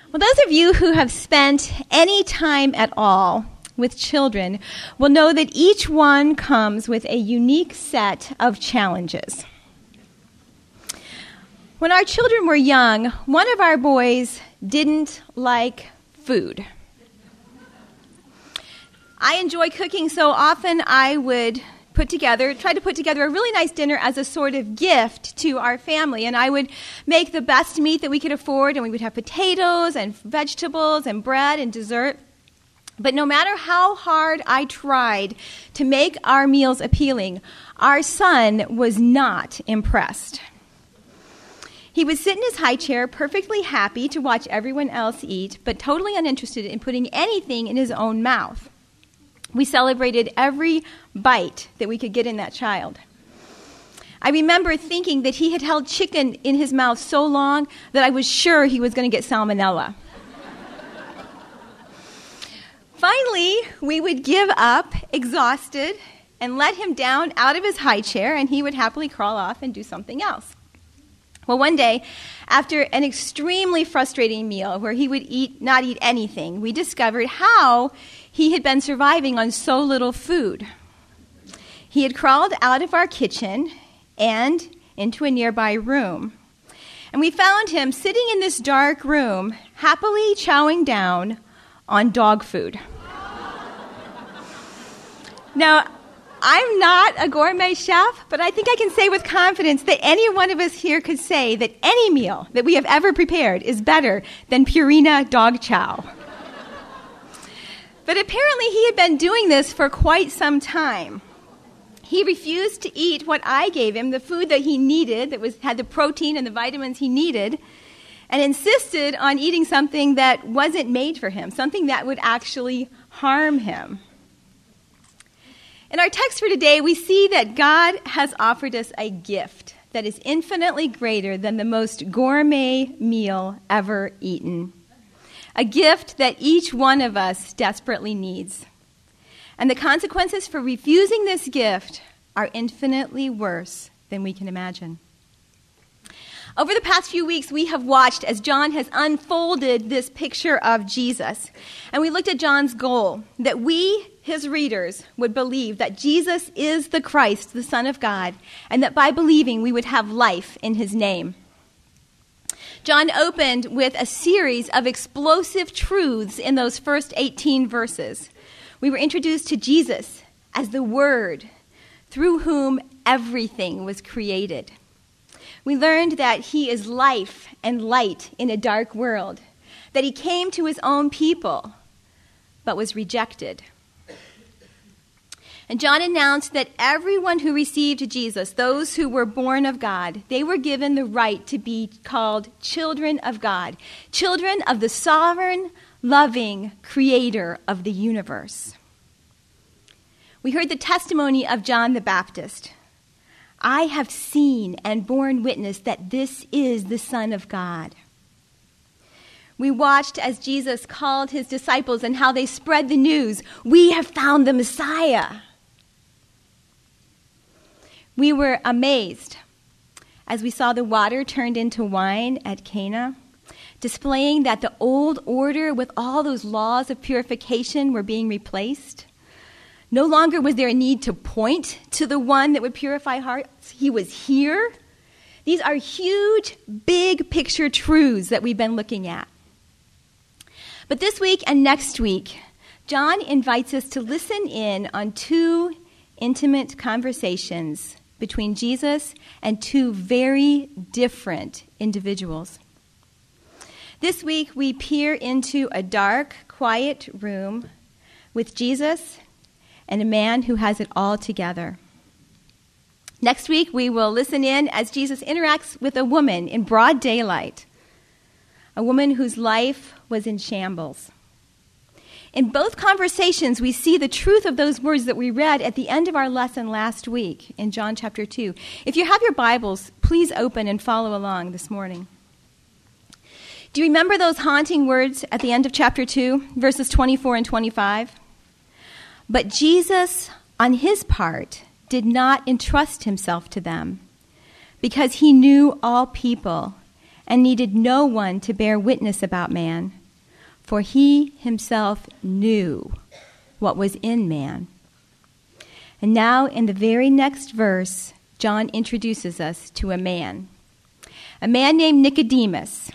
Well, those of you who have spent any time at all with children will know that each one comes with a unique set of challenges. When our children were young, one of our boys didn't like food. I enjoy cooking, so often I would try to put together a really nice dinner as a sort of gift to our family. And I would make the best meat that we could afford, and we would have potatoes and vegetables and bread and dessert. But no matter how hard I tried to make our meals appealing, our son was not impressed. He would sit in his high chair, perfectly happy to watch everyone else eat, but totally uninterested in putting anything in his own mouth. We celebrated every bite that we could get in that child. I remember thinking that he had held chicken in his mouth so long that I was sure he was going to get salmonella. Finally, we would give up, exhausted, and let him down out of his high chair, and he would happily crawl off and do something else. Well, one day, after an extremely frustrating meal where he would not eat anything, we discovered how he had been surviving on so little food. He had crawled out of our kitchen and into a nearby room. And we found him sitting in this dark room, happily chowing down on dog food. Now, I'm not a gourmet chef, but I think I can say with confidence that any one of us here could say that any meal that we have ever prepared is better than Purina dog chow. But apparently he had been doing this for quite some time. He refused to eat what I gave him, the food that he needed, that had the protein and the vitamins he needed, and insisted on eating something that wasn't made for him, something that would actually harm him. In our text for today, we see that God has offered us a gift that is infinitely greater than the most gourmet meal ever eaten. A gift that each one of us desperately needs. And the consequences for refusing this gift are infinitely worse than we can imagine. Over the past few weeks, we have watched as John has unfolded this picture of Jesus. And we looked at John's goal, that we, his readers, would believe that Jesus is the Christ, the Son of God, and that by believing we would have life in his name. John opened with a series of explosive truths in those first 18 verses. We were introduced to Jesus as the Word, through whom everything was created. We learned that he is life and light in a dark world, that he came to his own people, but was rejected. And John announced that everyone who received Jesus, those who were born of God, they were given the right to be called children of God, children of the sovereign, loving creator of the universe. We heard the testimony of John the Baptist. I have seen and borne witness that this is the Son of God. We watched as Jesus called his disciples and how they spread the news. We have found the Messiah. We were amazed as we saw the water turned into wine at Cana, displaying that the old order with all those laws of purification were being replaced. No longer was there a need to point to the one that would purify hearts. He was here. These are huge, big picture truths that we've been looking at. But this week and next week, John invites us to listen in on two intimate conversations between Jesus and two very different individuals. This week, we peer into a dark, quiet room with Jesus and a man who has it all together. Next week, we will listen in as Jesus interacts with a woman in broad daylight, a woman whose life was in shambles. In both conversations, we see the truth of those words that we read at the end of our lesson last week in John chapter 2. If you have your Bibles, please open and follow along this morning. Do you remember those haunting words at the end of chapter 2, verses 24 and 25? But Jesus, on his part, did not entrust himself to them, because he knew all people and needed no one to bear witness about man, for he himself knew what was in man. And now in the very next verse, John introduces us to a man named Nicodemus.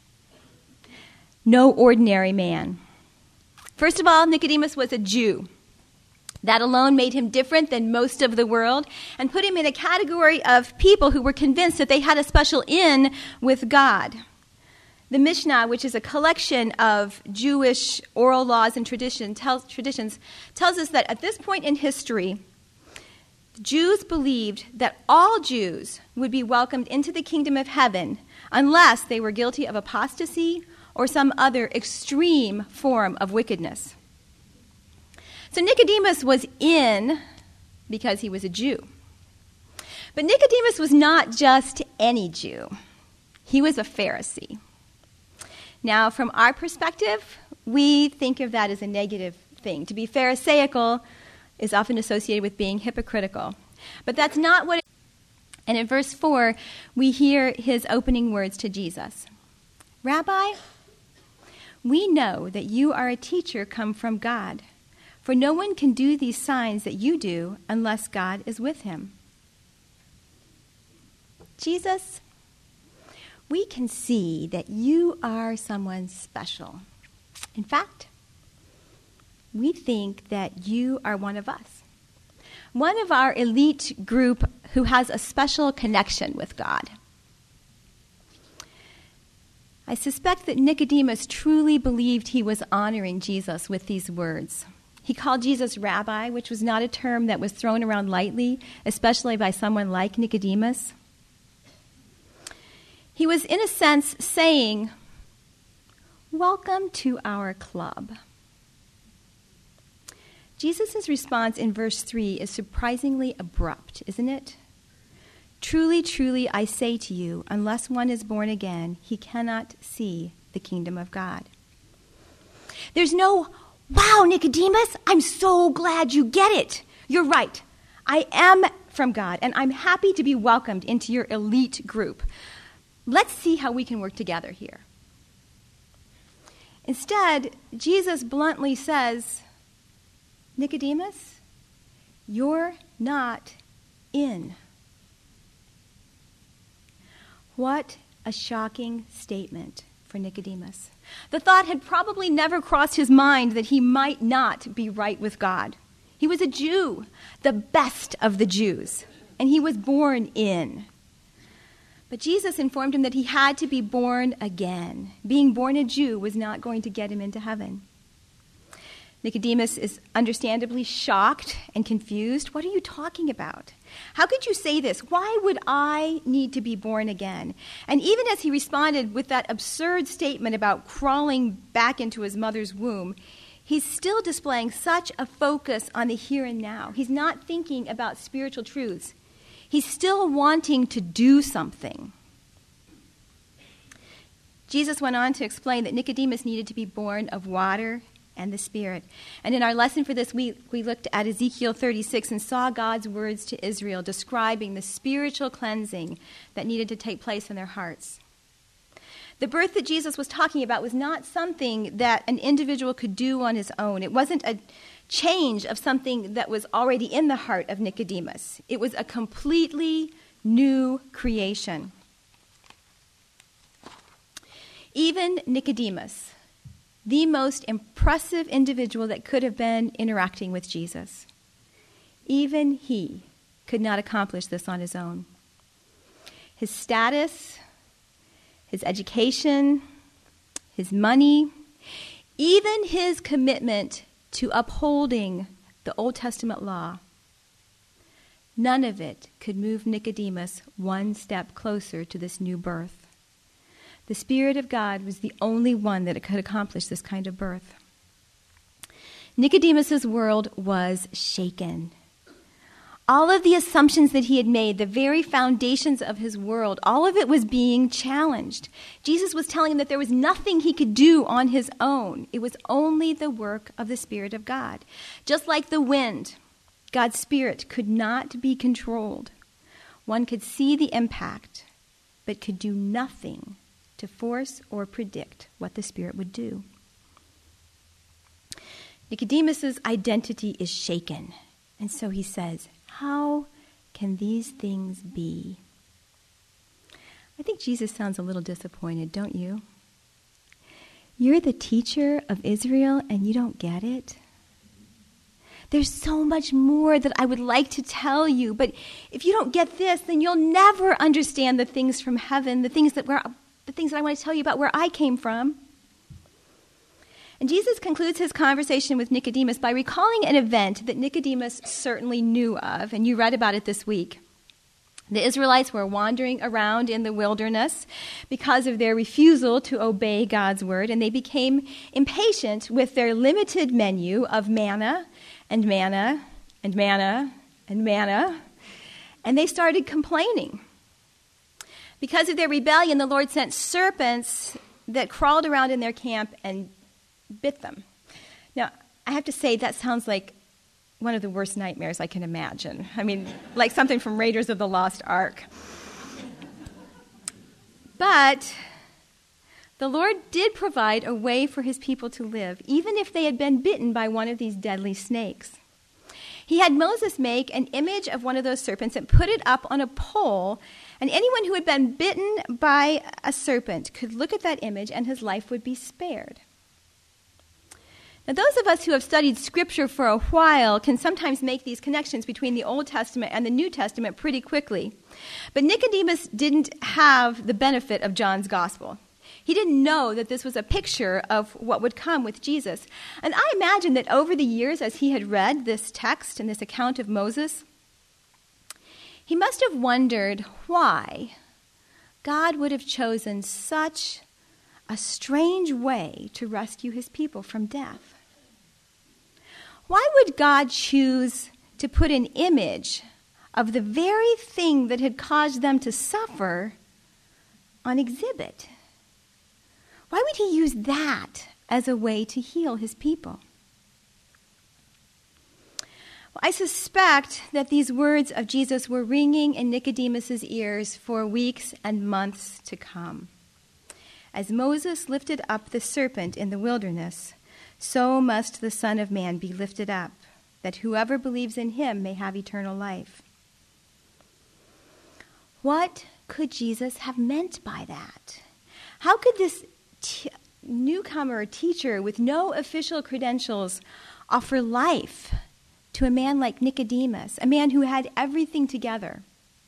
No ordinary man. First of all, Nicodemus was a Jew. That alone made him different than most of the world and put him in a category of people who were convinced that they had a special in with God. The Mishnah, which is a collection of Jewish oral laws and traditions, tells us that at this point in history, Jews believed that all Jews would be welcomed into the kingdom of heaven unless they were guilty of apostasy or some other extreme form of wickedness. So Nicodemus was in because he was a Jew. But Nicodemus was not just any Jew. He was a Pharisee. Now, from our perspective, we think of that as a negative thing. To be Pharisaical is often associated with being hypocritical. But that's not what it is. And in verse 4, we hear his opening words to Jesus. Rabbi, we know that you are a teacher come from God, for no one can do these signs that you do unless God is with him. Jesus, we can see that you are someone special. In fact, we think that you are one of us, one of our elite group who has a special connection with God. I suspect that Nicodemus truly believed he was honoring Jesus with these words. He called Jesus rabbi, which was not a term that was thrown around lightly, especially by someone like Nicodemus. He was, in a sense, saying, welcome to our club. Jesus' response in verse 3 is surprisingly abrupt, isn't it? Truly, truly, I say to you, unless one is born again, he cannot see the kingdom of God. There's no, wow, Nicodemus, I'm so glad you get it. You're right. I am from God, and I'm happy to be welcomed into your elite group. Let's see how we can work together here. Instead, Jesus bluntly says, Nicodemus, you're not in. What a shocking statement for Nicodemus. The thought had probably never crossed his mind that he might not be right with God. He was a Jew, the best of the Jews, and he was born in. But Jesus informed him that he had to be born again. Being born a Jew was not going to get him into heaven. Nicodemus is understandably shocked and confused. What are you talking about? How could you say this? Why would I need to be born again? And even as he responded with that absurd statement about crawling back into his mother's womb, he's still displaying such a focus on the here and now. He's not thinking about spiritual truths. He's still wanting to do something. Jesus went on to explain that Nicodemus needed to be born of water and the Spirit. And in our lesson for this week, we looked at Ezekiel 36 and saw God's words to Israel describing the spiritual cleansing that needed to take place in their hearts. The birth that Jesus was talking about was not something that an individual could do on his own. It wasn't a change of something that was already in the heart of Nicodemus. It was a completely new creation. Even Nicodemus, the most impressive individual that could have been interacting with Jesus, even he could not accomplish this on his own. His status, his education, his money, even his commitment to upholding the Old Testament law, none of it could move Nicodemus one step closer to this new birth. The Spirit of God was the only one that could accomplish this kind of birth. Nicodemus's world was shaken. All of the assumptions that he had made, the very foundations of his world, all of it was being challenged. Jesus was telling him that there was nothing he could do on his own. It was only the work of the Spirit of God. Just like the wind, God's Spirit could not be controlled. One could see the impact, but could do nothing to force or predict what the Spirit would do. Nicodemus's identity is shaken. And so he says, how can these things be? I think Jesus sounds a little disappointed, don't you? You're the teacher of Israel and you don't get it? There's so much more that I would like to tell you, but if you don't get this, then you'll never understand the things from heaven, the things that I want to tell you about where I came from. And Jesus concludes his conversation with Nicodemus by recalling an event that Nicodemus certainly knew of, and you read about it this week. The Israelites were wandering around in the wilderness because of their refusal to obey God's word, and they became impatient with their limited menu of manna and manna and manna and manna, and they started complaining. Because of their rebellion, the Lord sent serpents that crawled around in their camp and bit them. Now, I have to say that sounds like one of the worst nightmares I can imagine. I mean, like something from Raiders of the Lost Ark. But the Lord did provide a way for his people to live, even if they had been bitten by one of these deadly snakes. He had Moses make an image of one of those serpents and put it up on a pole, and anyone who had been bitten by a serpent could look at that image and his life would be spared. Now, those of us who have studied Scripture for a while can sometimes make these connections between the Old Testament and the New Testament pretty quickly. But Nicodemus didn't have the benefit of John's Gospel. He didn't know that this was a picture of what would come with Jesus. And I imagine that over the years, as he had read this text and this account of Moses, he must have wondered why God would have chosen such a strange way to rescue his people from death. Why would God choose to put an image of the very thing that had caused them to suffer on exhibit? Why would he use that as a way to heal his people? Well, I suspect that these words of Jesus were ringing in Nicodemus's ears for weeks and months to come. As Moses lifted up the serpent in the wilderness, so must the Son of Man be lifted up, that whoever believes in him may have eternal life. What could Jesus have meant by that? How could this newcomer teacher with no official credentials offer life to a man like Nicodemus, a man who had everything together?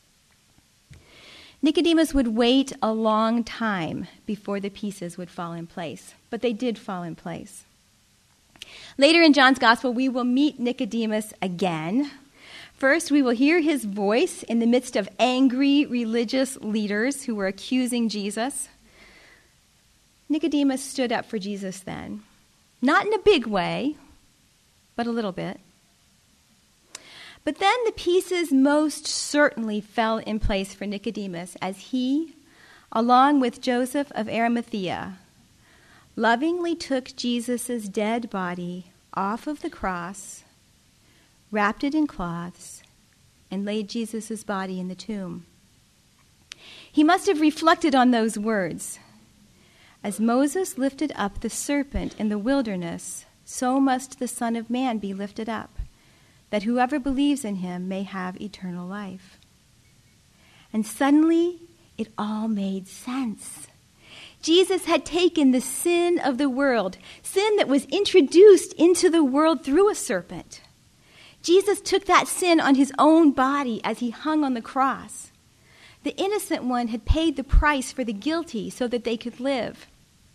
Nicodemus would wait a long time before the pieces would fall in place, but they did fall in place. Later in John's Gospel, we will meet Nicodemus again. First, we will hear his voice in the midst of angry religious leaders who were accusing Jesus. Nicodemus stood up for Jesus then. Not in a big way, but a little bit. But then the pieces most certainly fell in place for Nicodemus as he, along with Joseph of Arimathea, lovingly took Jesus' dead body off of the cross, wrapped it in cloths, and laid Jesus' body in the tomb. He must have reflected on those words. As Moses lifted up the serpent in the wilderness, so must the Son of Man be lifted up, that whoever believes in him may have eternal life. And suddenly, it all made sense. Jesus had taken the sin of the world, sin that was introduced into the world through a serpent. Jesus took that sin on his own body as he hung on the cross. The innocent one had paid the price for the guilty so that they could live.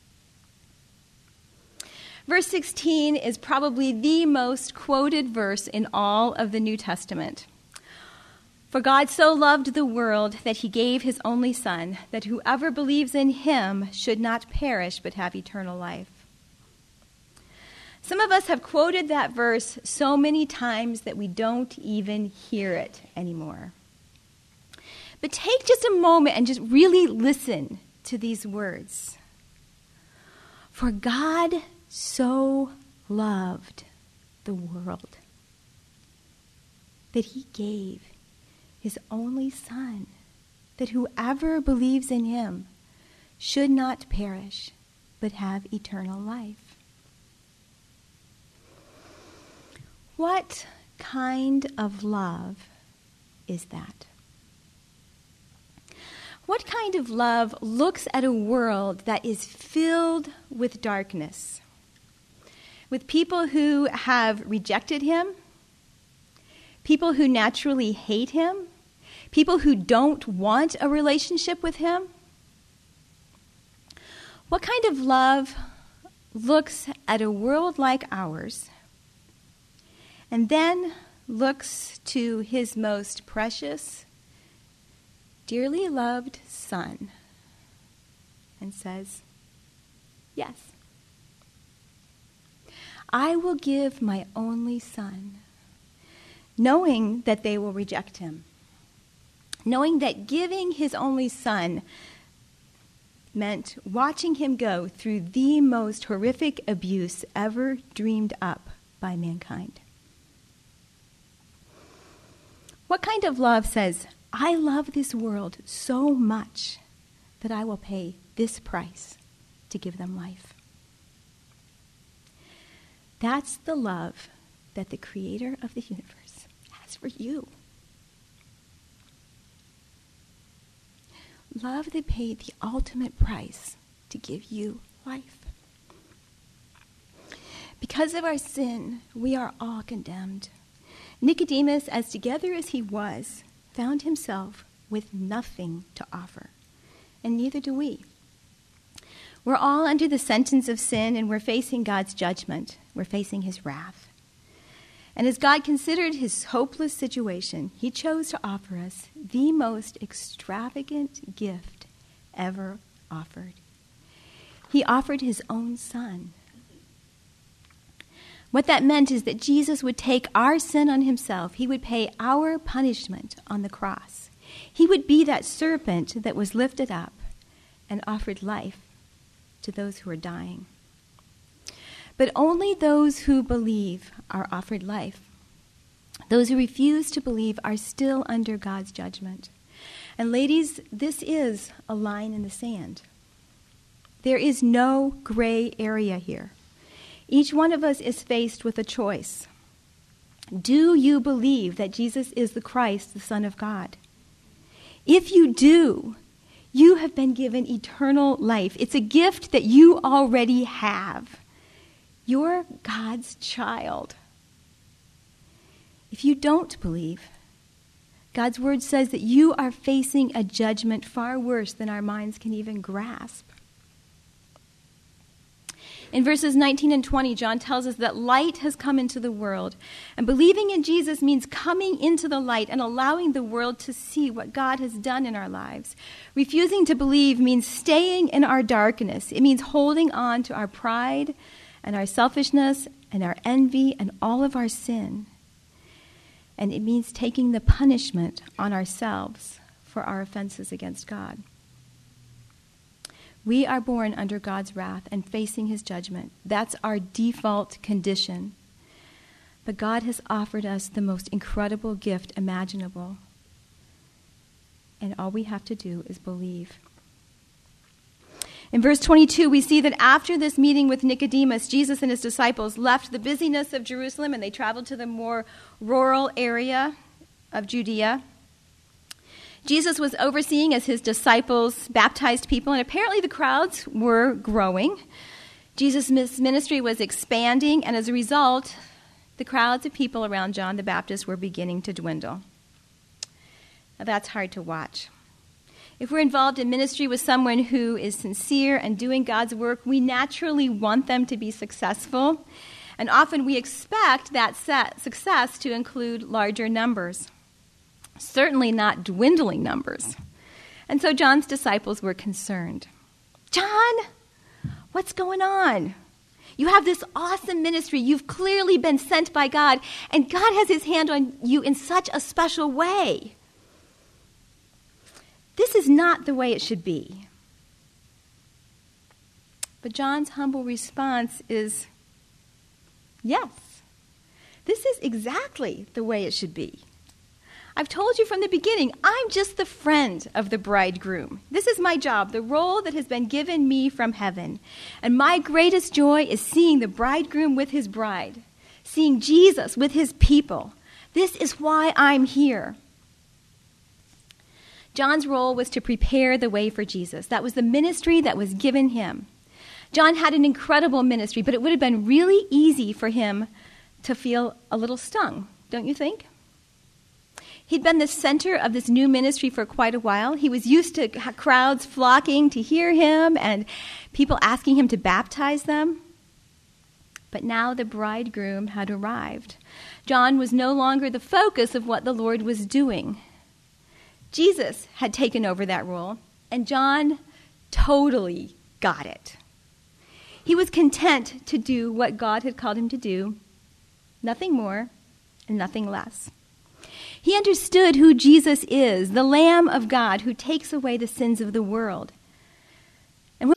Verse 16 is probably the most quoted verse in all of the New Testament. For God so loved the world that he gave his only Son, that whoever believes in him should not perish but have eternal life. Some of us have quoted that verse so many times that we don't even hear it anymore. But take just a moment and just really listen to these words. For God so loved the world that he gave his only Son, that whoever believes in him should not perish, but have eternal life. What kind of love is that? What kind of love looks at a world that is filled with darkness, with people who have rejected him, people who naturally hate him, people who don't want a relationship with him? What kind of love looks at a world like ours and then looks to his most precious, dearly loved Son and says, yes, I will give my only Son, knowing that they will reject him, knowing that giving his only Son meant watching him go through the most horrific abuse ever dreamed up by mankind. What kind of love says, I love this world so much that I will pay this price to give them life? That's the love that the Creator of the universe has for you. Love that paid the ultimate price to give you life. Because of our sin, we are all condemned. Nicodemus, as together as he was, found himself with nothing to offer, and neither do we. We're all under the sentence of sin, and we're facing God's judgment. We're facing his wrath. And as God considered his hopeless situation, he chose to offer us the most extravagant gift ever offered. He offered his own Son. What that meant is that Jesus would take our sin on himself. He would pay our punishment on the cross. He would be that serpent that was lifted up and offered life to those who are dying. But only those who believe are offered life. Those who refuse to believe are still under God's judgment. And ladies, this is a line in the sand. There is no gray area here. Each one of us is faced with a choice. Do you believe that Jesus is the Christ, the Son of God? If you do, you have been given eternal life. It's a gift that you already have. You're God's child. If you don't believe, God's word says that you are facing a judgment far worse than our minds can even grasp. In verses 19 and 20, John tells us that light has come into the world. And believing in Jesus means coming into the light and allowing the world to see what God has done in our lives. Refusing to believe means staying in our darkness. It means holding on to our pride and our selfishness and our envy and all of our sin. And it means taking the punishment on ourselves for our offenses against God. We are born under God's wrath and facing his judgment. That's our default condition. But God has offered us the most incredible gift imaginable. And all we have to do is believe. In verse 22, we see that after this meeting with Nicodemus, Jesus and his disciples left the busyness of Jerusalem and they traveled to the more rural area of Judea. Jesus was overseeing as his disciples baptized people, and apparently the crowds were growing. Jesus' ministry was expanding, and as a result, the crowds of people around John the Baptist were beginning to dwindle. Now, that's hard to watch. If we're involved in ministry with someone who is sincere and doing God's work, we naturally want them to be successful, and often we expect that success to include larger numbers. Certainly not dwindling numbers. And so John's disciples were concerned. John, what's going on? You have this awesome ministry. You've clearly been sent by God, and God has his hand on you in such a special way. This is not the way it should be. But John's humble response is, yes, this is exactly the way it should be. I've told you from the beginning, I'm just the friend of the bridegroom. This is my job, the role that has been given me from heaven. And my greatest joy is seeing the bridegroom with his bride, seeing Jesus with his people. This is why I'm here. John's role was to prepare the way for Jesus. That was the ministry that was given him. John had an incredible ministry, but it would have been really easy for him to feel a little stung, don't you think? He'd been the center of this new ministry for quite a while. He was used to crowds flocking to hear him and people asking him to baptize them. But now the bridegroom had arrived. John was no longer the focus of what the Lord was doing. Jesus had taken over that role, and John totally got it. He was content to do what God had called him to do, nothing more and nothing less. He understood who Jesus is, the Lamb of God who takes away the sins of the world. And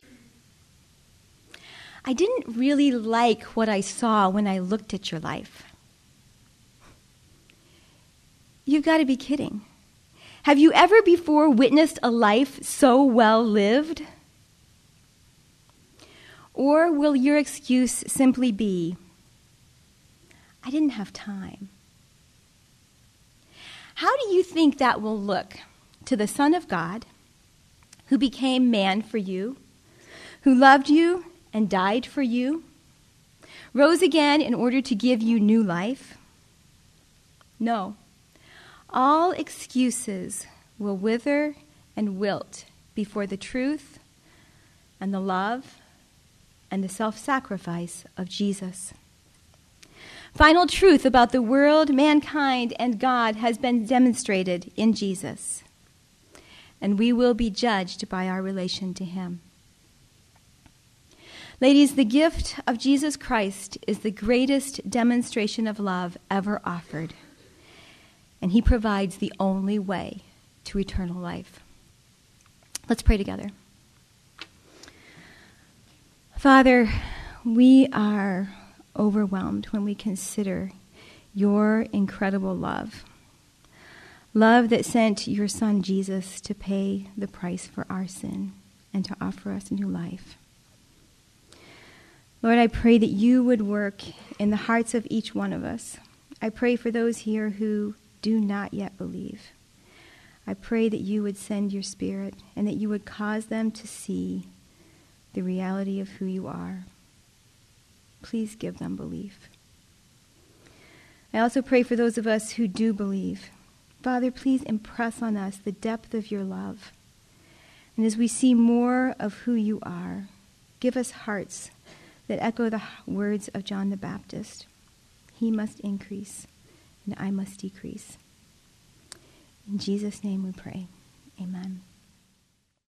I didn't really like what I saw when I looked at your life. You've got to be kidding. Have you ever before witnessed a life so well lived? Or will your excuse simply be, I didn't have time? How do you think that will look to the Son of God, who became man for you, who loved you and died for you, rose again in order to give you new life? No. All excuses will wither and wilt before the truth and the love and the self-sacrifice of Jesus. Final truth about the world, mankind, and God has been demonstrated in Jesus, and we will be judged by our relation to him. Ladies, the gift of Jesus Christ is the greatest demonstration of love ever offered, and he provides the only way to eternal life. Let's pray together. Father, we are overwhelmed when we consider your incredible love. Love that sent your son Jesus to pay the price for our sin and to offer us new life. Lord, I pray that you would work in the hearts of each one of us. I pray for those here who do not yet believe. I pray that you would send your Spirit and that you would cause them to see the reality of who you are. Please give them belief. I also pray for those of us who do believe. Father, please impress on us the depth of your love. And as we see more of who you are, give us hearts that echo the words of John the Baptist. He must increase, and I must decrease. In Jesus' name we pray. Amen.